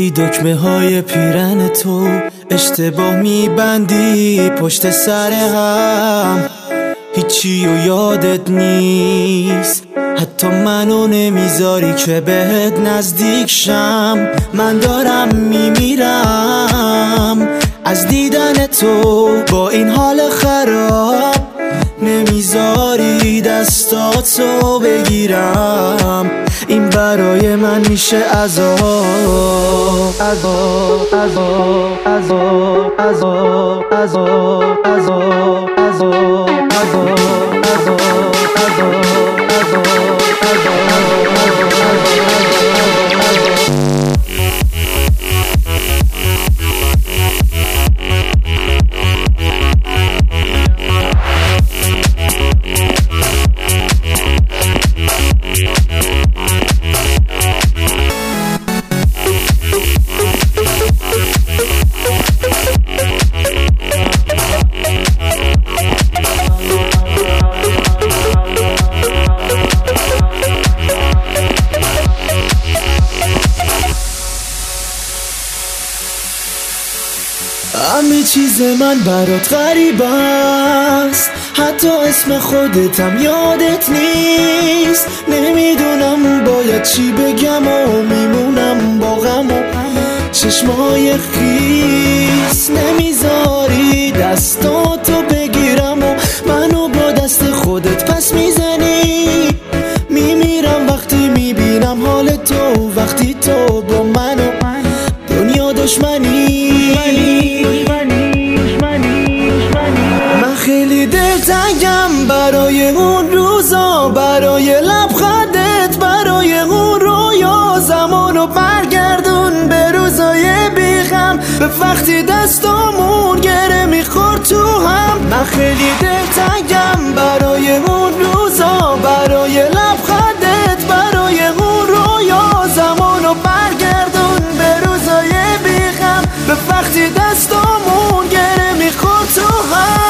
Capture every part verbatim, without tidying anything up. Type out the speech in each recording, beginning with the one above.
وقتی دکمه های پیرن تو اشتباه میبندی پشت سر هم، هیچی و یادت نیست، حتی منو نمیذاری که بهت نزدیک شم. من دارم میمیرم از دیدن تو، با این حال خراب نمیذاری دستاتو بگیرم. این برای من میشه عذاب عذاب عذاب عذاب عذاب عذاب عذاب عذاب همه چیز من برات غریب است، حتی اسم خودتم یادت نیست. نمیدونم باید چی بگم و میمونم با غم و چشمای خیس. نمیذاری دستاتو بگیرم و منو با دست خودت پس میزنی. میمیرم وقتی میبینم حال تو، وقتی تو با منو دنیا دشمنی. من خیلی دلتنگم برای اون روزا، برای لبخندت، برای اون رویا. زمانو برگردون به روزای بیغم، به وقتی دستامون گره میخورد تو هم. من خیلی دلتنگم برای اون روزا، برای لبخندت، برای اون رویا. زمانو برگردون به روزای بیغم، به وقتی دستامون گره میخورد تو هم.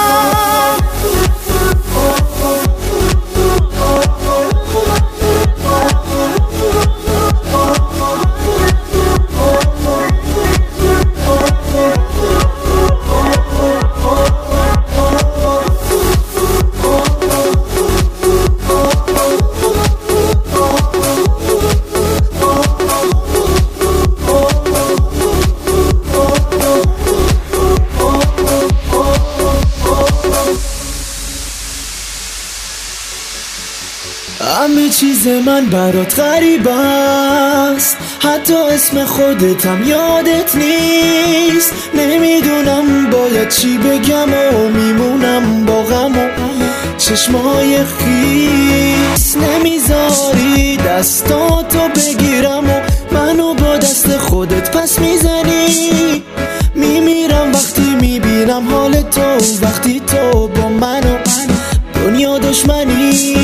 همه چیز من برات غریب است، حتی اسم خودتم یادت نیست. نمیدونم باید چی بگم و میمونم با غم و چشمای خیس. نمیذاری دستاتو بگیرم و منو با دست خودت پس میزنی. میمیرم وقتی میبینم حال تو، وقتی تو با منو دنیا دشمنی.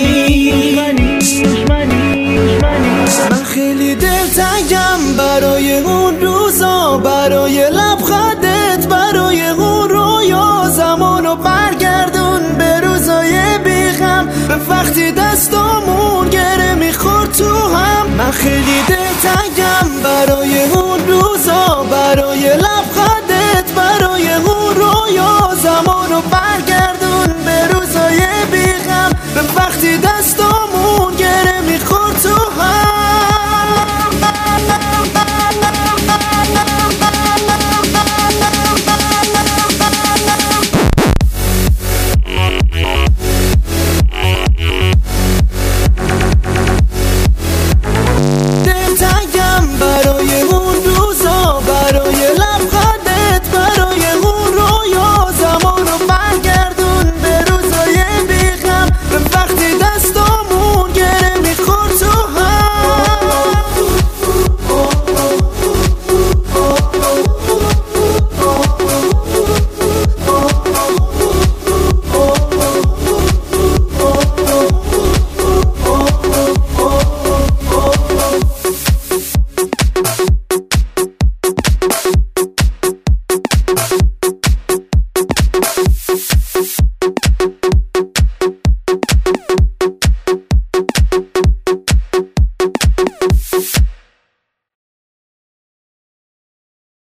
من خیلی دلتنگم برای اون روزا، برای لبخندت، برای اون رویا. زمانو برگردون به روزای بیغم، به وقتی دستامون گره میخورد تو هم. من خیلی دلتنگم برای اون روزا، برای لبخندت، برای اون رویا. زمانو برگردون به روزای بیغم، به وقتی دستامون گره میخورد تو هم. دلتنگم برای اون روزا، برای لبخندت، برای اون رویا. زمانو برگردون به روزای بیغم، به وقتی دستامون گره میخورد تو هم.